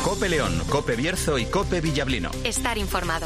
COPE León, COPE Bierzo y COPE Villablino. Estar informado.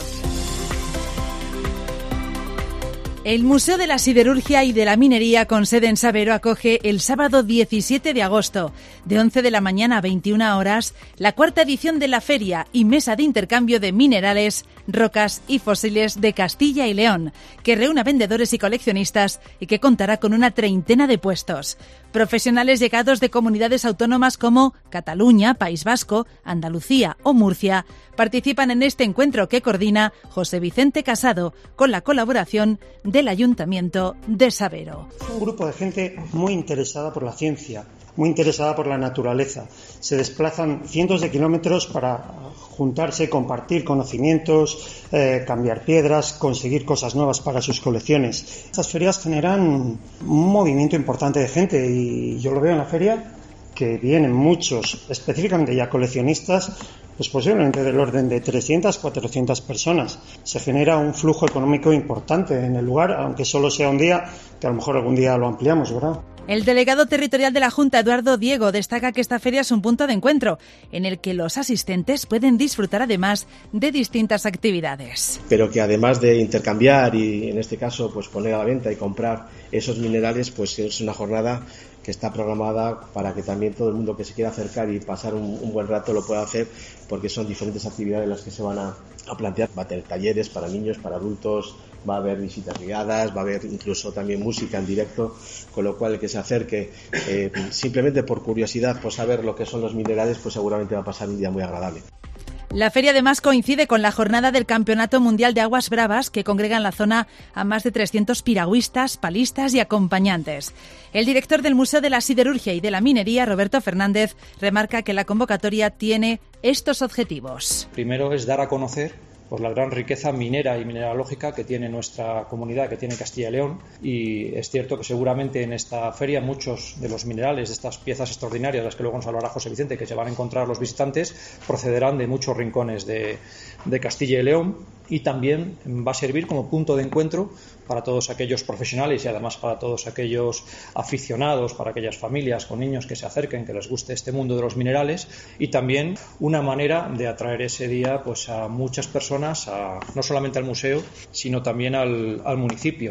El Museo de la Siderurgia y de la Minería con sede en Sabero acoge el sábado 17 de agosto, de 11 de la mañana a 21 horas, la cuarta edición de la Feria y Mesa de Intercambio de Minerales, Rocas y Fósiles de Castilla y León, que reúne a vendedores y coleccionistas y que contará con una treintena de puestos. Profesionales llegados de comunidades autónomas como Cataluña, País Vasco, Andalucía o Murcia participan en este encuentro que coordina José Vicente Casado con la colaboración del Ayuntamiento de Sabero. Es un grupo de gente muy interesada por la ciencia, muy interesada por la naturaleza. Se desplazan cientos de kilómetros para juntarse, compartir conocimientos, cambiar piedras, conseguir cosas nuevas para sus colecciones. Estas ferias generan un movimiento importante de gente y yo lo veo en la feria que vienen muchos, específicamente ya coleccionistas, pues posiblemente del orden de 300, 400 personas. Se genera un flujo económico importante en el lugar, aunque solo sea un día, que a lo mejor algún día lo ampliamos, ¿verdad? El delegado territorial de la Junta, Eduardo Diego, destaca que esta feria es un punto de encuentro en el que los asistentes pueden disfrutar además de distintas actividades. Pero que además de intercambiar y en este caso pues poner a la venta y comprar esos minerales, pues es una jornada que está programada para que también todo el mundo que se quiera acercar y pasar un buen rato lo pueda hacer, porque son diferentes actividades las que se van a plantear. Va a tener talleres para niños, para adultos, va a haber visitas guiadas, va a haber incluso también música en directo, con lo cual el que se acerque simplemente por curiosidad, por saber lo que son los minerales, pues seguramente va a pasar un día muy agradable. La feria además coincide con la jornada del Campeonato Mundial de Aguas Bravas, que congrega en la zona a más de 300 piragüistas, palistas y acompañantes. El director del Museo de la Siderurgia y de la Minería, Roberto Fernández, remarca que la convocatoria tiene estos objetivos. Primero es dar a conocer la gran riqueza minera y mineralógica que tiene nuestra comunidad, que tiene Castilla y León, y es cierto que seguramente en esta feria muchos de los minerales, de estas piezas extraordinarias, de las que luego nos hablará José Vicente, que se van a encontrar los visitantes, procederán de muchos rincones de Castilla y León, y también va a servir como punto de encuentro para todos aquellos profesionales y además para todos aquellos aficionados, para aquellas familias con niños que se acerquen, que les guste este mundo de los minerales, y también una manera de atraer ese día pues a muchas personas, no solamente al museo, sino también al municipio.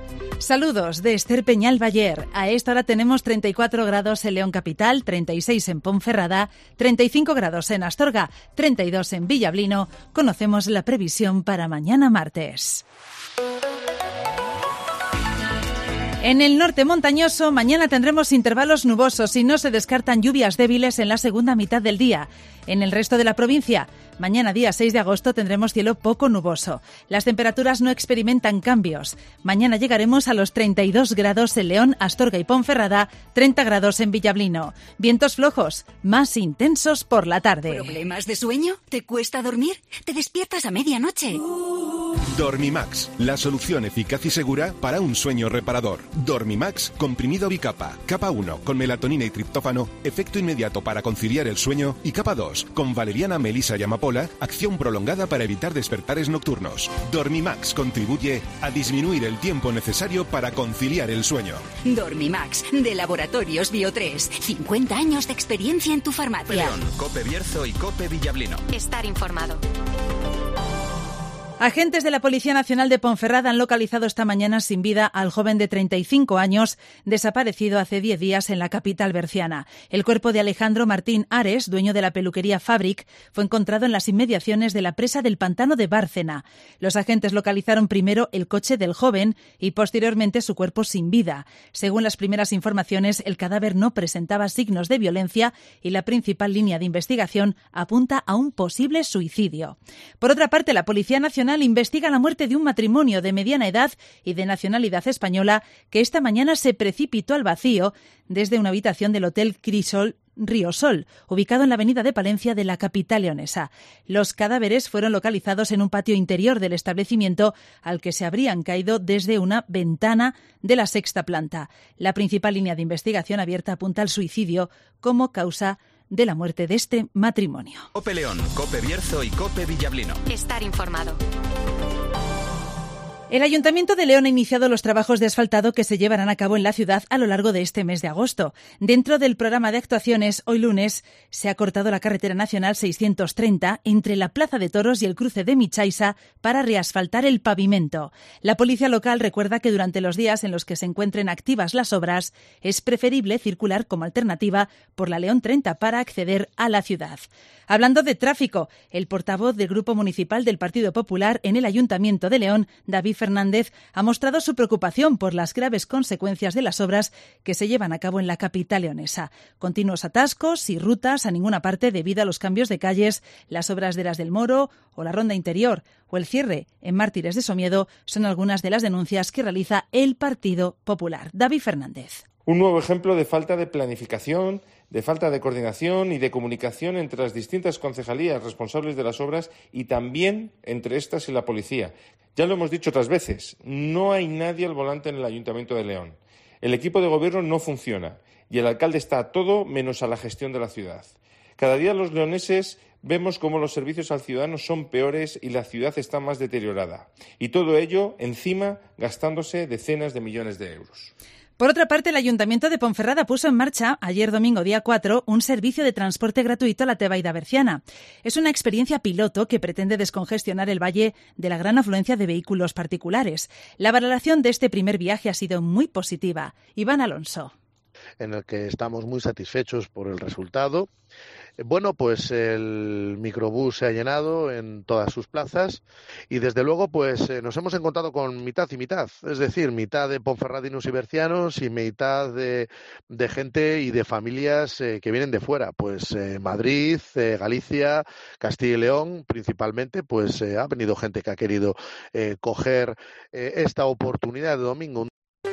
Saludos de Esther Peñal Bayer. A esta hora tenemos 34 grados en León Capital, 36 en Ponferrada, 35 grados en Astorga, 32 en Villablino. Conocemos la previsión para mañana martes. En el norte montañoso, mañana tendremos intervalos nubosos y no se descartan lluvias débiles en la segunda mitad del día. En el resto de la provincia, mañana día 6 de agosto tendremos cielo poco nuboso. Las temperaturas no experimentan cambios. Mañana llegaremos a los 32 grados en León, Astorga y Ponferrada, 30 grados en Villablino. Vientos flojos, más intensos por la tarde. ¿Problemas de sueño? ¿Te cuesta dormir? ¿Te despiertas a medianoche? Dormimax, la solución eficaz y segura para un sueño reparador. Dormimax, comprimido bicapa. Capa 1, con melatonina y triptófano, efecto inmediato para conciliar el sueño. Y capa 2, con valeriana, melisa y amapola, acción prolongada para evitar despertares nocturnos. Dormimax contribuye a disminuir el tiempo necesario para conciliar el sueño. Dormimax, de Laboratorios Bio3. 50 años de experiencia en tu farmacia. León, COPE Bierzo y COPE Villablino. Estar informado. Agentes de la Policía Nacional de Ponferrada han localizado esta mañana sin vida al joven de 35 años desaparecido hace 10 días en la capital berciana. El cuerpo de Alejandro Martín Ares, dueño de la peluquería Fabric, fue encontrado en las inmediaciones de la presa del pantano de Bárcena. Los agentes localizaron primero el coche del joven y posteriormente su cuerpo sin vida. Según las primeras informaciones, el cadáver no presentaba signos de violencia y la principal línea de investigación apunta a un posible suicidio. Por otra parte, la Policía Nacional investiga la muerte de un matrimonio de mediana edad y de nacionalidad española que esta mañana se precipitó al vacío desde una habitación del Hotel Crisol Riosol, ubicado en la avenida de Palencia de la capital leonesa. Los cadáveres fueron localizados en un patio interior del establecimiento al que se habrían caído desde una ventana de la 6ª planta. La principal línea de investigación abierta apunta al suicidio como causa de la muerte de este matrimonio. COPE León, COPE Bierzo y COPE Villablino. Estar informado. El Ayuntamiento de León ha iniciado los trabajos de asfaltado que se llevarán a cabo en la ciudad a lo largo de este mes de agosto. Dentro del programa de actuaciones, hoy lunes se ha cortado la carretera nacional 630 entre la Plaza de Toros y el cruce de Michaisa para reasfaltar el pavimento. La policía local recuerda que durante los días en los que se encuentren activas las obras es preferible circular como alternativa por la León 30 para acceder a la ciudad. Hablando de tráfico, el portavoz del Grupo Municipal del Partido Popular en el Ayuntamiento de León, David Fernández, ha mostrado su preocupación por las graves consecuencias de las obras que se llevan a cabo en la capital leonesa. Continuos atascos y rutas a ninguna parte debido a los cambios de calles, las obras de Las del Moro o la ronda interior o el cierre en Mártires de Somiedo son algunas de las denuncias que realiza el Partido Popular. David Fernández. Un nuevo ejemplo de falta de planificación, de falta de coordinación y de comunicación entre las distintas concejalías responsables de las obras y también entre estas y la policía. Ya lo hemos dicho otras veces, no hay nadie al volante en el Ayuntamiento de León. El equipo de gobierno no funciona y el alcalde está a todo menos a la gestión de la ciudad. Cada día los leoneses vemos cómo los servicios al ciudadano son peores y la ciudad está más deteriorada. Y todo ello, encima, gastándose decenas de millones de euros. Por otra parte, el Ayuntamiento de Ponferrada puso en marcha, ayer domingo día 4, un servicio de transporte gratuito a la Tebaida berciana. Es una experiencia piloto que pretende descongestionar el valle de la gran afluencia de vehículos particulares. La valoración de este primer viaje ha sido muy positiva. Iván Alonso. En el que estamos muy satisfechos por el resultado. Bueno, pues el microbús se ha llenado en todas sus plazas y desde luego pues nos hemos encontrado con mitad y mitad, es decir, mitad de ponferradinos y bercianos y mitad de gente y de familias que vienen de fuera, pues Madrid, Galicia, Castilla y León principalmente, pues ha venido gente que ha querido coger esta oportunidad de domingo.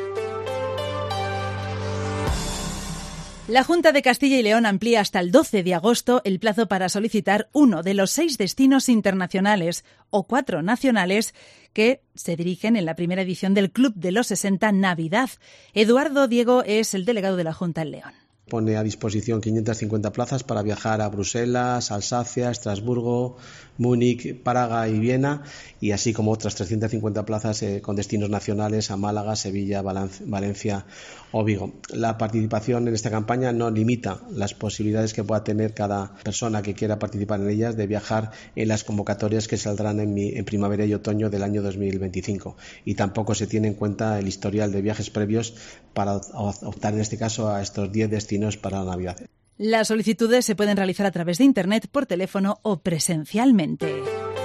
La Junta de Castilla y León amplía hasta el 12 de agosto el plazo para solicitar uno de los 6 destinos internacionales o 4 nacionales que se dirigen en la primera edición del Club de los 60 Navidad. Eduardo Diego es el delegado de la Junta en León. Pone a disposición 550 plazas para viajar a Bruselas, Alsacia, Estrasburgo, Múnich, Praga y Viena, y así como otras 350 plazas con destinos nacionales a Málaga, Sevilla, Valencia o Vigo. La participación en esta campaña no limita las posibilidades que pueda tener cada persona que quiera participar en ellas de viajar en las convocatorias que saldrán en primavera y otoño del año 2025. Y tampoco se tiene en cuenta el historial de viajes previos para optar en este caso a estos 10 destinos para la Navidad. Las solicitudes se pueden realizar a través de Internet, por teléfono o presencialmente.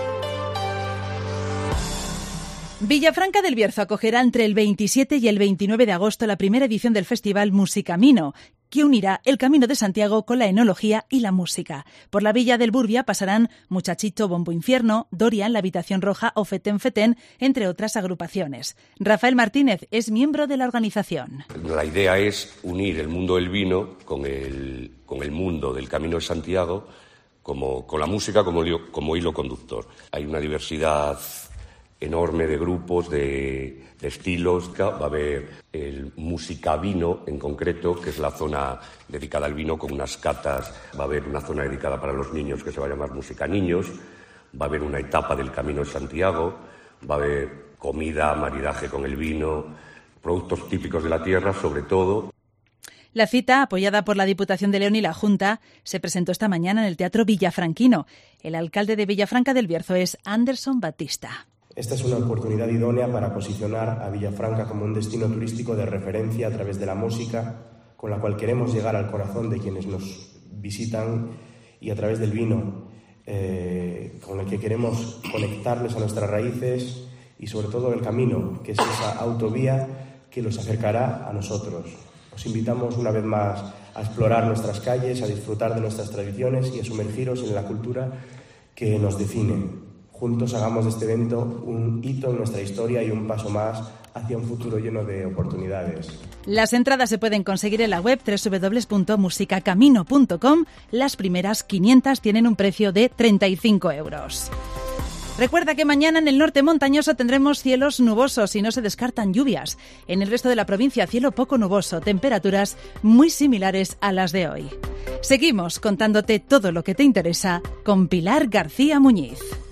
Villafranca del Bierzo acogerá entre el 27 y el 29 de agosto la primera edición del festival Musicamino, que unirá el Camino de Santiago con la enología y la música. Por la Villa del Burbia pasarán Muchachito, Bombo Infierno, Dorian, La Habitación Roja o Fetén Fetén, entre otras agrupaciones. Rafael Martínez es miembro de la organización. La idea es unir el mundo del vino con el mundo del Camino de Santiago, con la música como hilo conductor. Hay una diversidad enorme de grupos, de estilos. Va a haber el Musicavino en concreto, que es la zona dedicada al vino con unas catas. Va a haber una zona dedicada para los niños que se va a llamar Música Niños. Va a haber una etapa del Camino de Santiago. Va a haber comida, maridaje con el vino, productos típicos de la tierra, sobre todo. La cita, apoyada por la Diputación de León y la Junta, se presentó esta mañana en el Teatro Villafranquino. El alcalde de Villafranca del Bierzo es Anderson Batista. Esta es una oportunidad idónea para posicionar a Villafranca como un destino turístico de referencia a través de la música, con la cual queremos llegar al corazón de quienes nos visitan, y a través del vino, con el que queremos conectarles a nuestras raíces, y sobre todo el camino, que es esa autovía que los acercará a nosotros. Os invitamos una vez más a explorar nuestras calles, a disfrutar de nuestras tradiciones y a sumergiros en la cultura que nos define. Juntos hagamos de este evento un hito en nuestra historia y un paso más hacia un futuro lleno de oportunidades. Las entradas se pueden conseguir en la web www.musicacamino.com. Las primeras 500 tienen un precio de 35 euros. Recuerda que mañana en el norte montañoso tendremos cielos nubosos y no se descartan lluvias. En el resto de la provincia, cielo poco nuboso, temperaturas muy similares a las de hoy. Seguimos contándote todo lo que te interesa con Pilar García Muñiz.